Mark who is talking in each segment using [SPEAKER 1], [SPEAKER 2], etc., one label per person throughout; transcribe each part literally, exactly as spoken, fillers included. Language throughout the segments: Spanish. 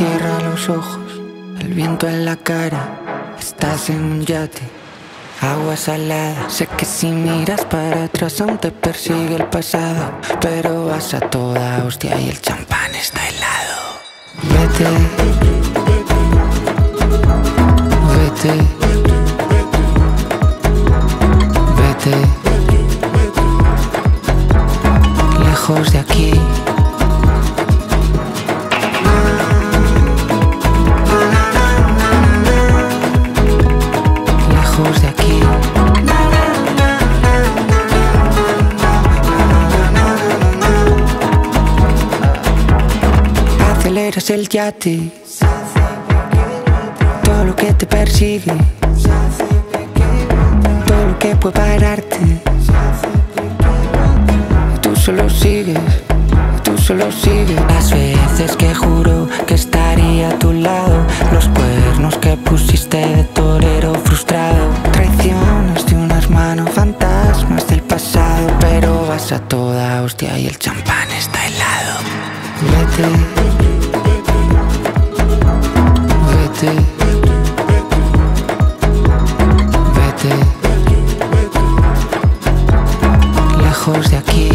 [SPEAKER 1] Cierra los ojos, el viento en la cara. Estás en un yate, agua salada. Sé que si miras para atrás aún te persigue el pasado, pero vas a toda hostia y el champán está helado. Vete, vete, vete, lejos de aquí. Lejos de aquí. Aceleras el yate, todo lo que te persigue, todo lo que puede pararte. Tú solo sigues, tú solo sigues. Las veces que juro que estaría a tu lado, los cuernos que pusiste de torero frustrado, traiciones de unas manos, fantasmas del pasado, pero vas a toda hostia y el champán está helado. Vete, vete, vete, lejos de aquí.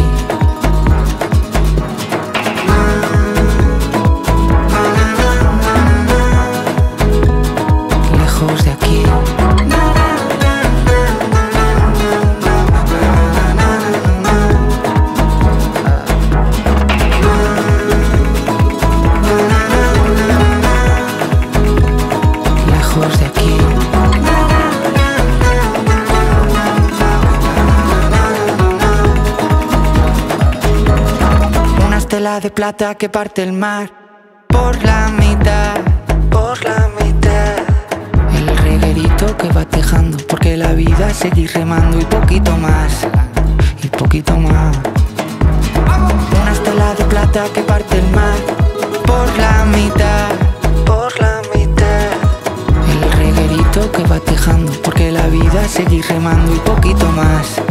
[SPEAKER 1] Lejos de aquí. Lejos de aquí. Una estela de plata que parte el mar por la mitad, por la mitad. El reguerito que va tejando, porque la vida seguir remando y poquito más, y poquito más. Una estela de plata que parte el mar por la mitad, por la mitad. El reguerito que va tejando, porque la vida seguir remando y poquito más.